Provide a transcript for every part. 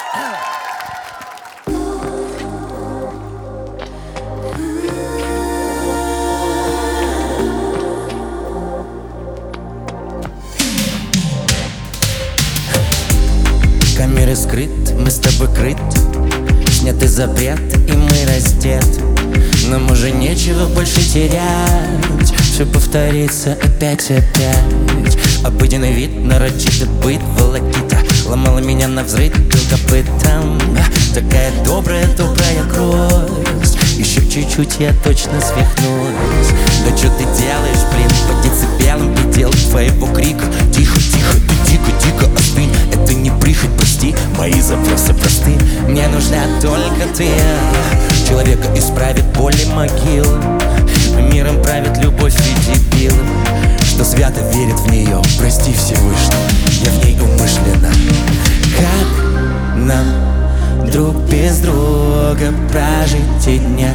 Камеры скрыт, мы с тобой крыт, снятый запрет, и мы раздеты. Нам уже нечего больше терять, все повторится опять. Обыденный вид, нарочитый быт, волокита ломала меня навзрыд копытом. Такая добрая кровь, еще чуть-чуть я точно свихнусь. Да что ты делаешь, блин, по децибелам предел твоего крика. Тихо, ты дико остынь, это не прихоть, прости, мои запросы просты. Мне нужна только ты, человека исправит боли могилы. Миром правит любовь и дебилы, что свято верит в нее, прости Всевышний, я в ней умышленно. Как нам друг без друга прожить те дня?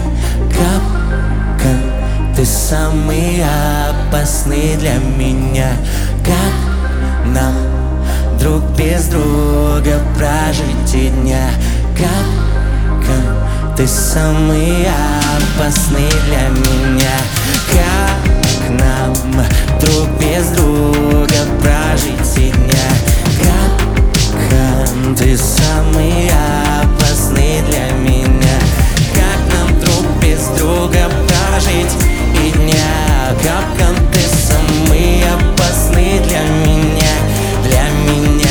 Как ты самый опасный для меня? Как нам друг без друга прожить те дня? Как ты самый опасный для меня? Как нам друг без друга прожить те дня? Как ты самый опасный для меня? Как нам друг без друга прожить и дня? Как ты самый опасный для меня? Для меня.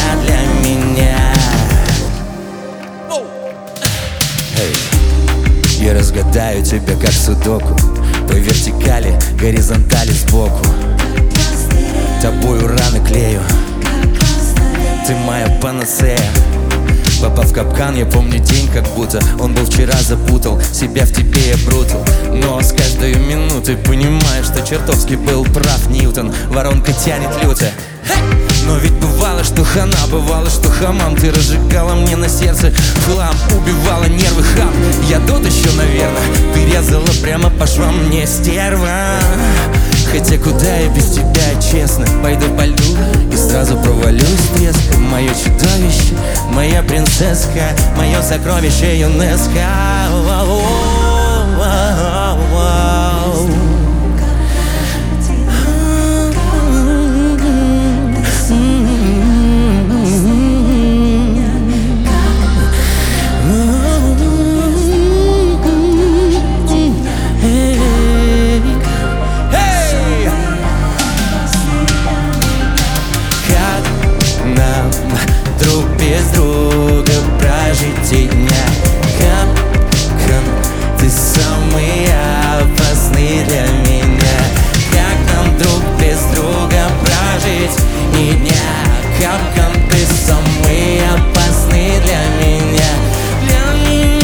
Я разгадаю тебя как судоку, по вертикали, горизонтали сбоку. Тобою раны клею, ты моя панацея. Попав в капкан, я помню день, как будто он был вчера, запутал себя в тебе, я брутал. Но с каждой минутой понимаю, что чертовски был прав Ньютон. Воронка тянет люто. Но ведь бывало, что хана, бывало, что хамам. Ты разжигала мне на сердце хлам, убивала нервы, хам. Я тот еще, наверное, ты резала прямо по швам, мне стерва. Хотя куда я без тебя, честно, пойду по льду и сразу провалюсь треском. Мое чудовище, моя принцесска, мое сокровище ЮНЕСКО. Друг без друга прожить те дня? Как ты самый опасный для меня? Как нам друг без друга прожить и дня? Как ты самый опасный для меня? Для меня.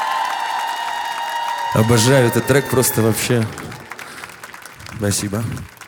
Обожаю этот трек просто вообще. Спасибо.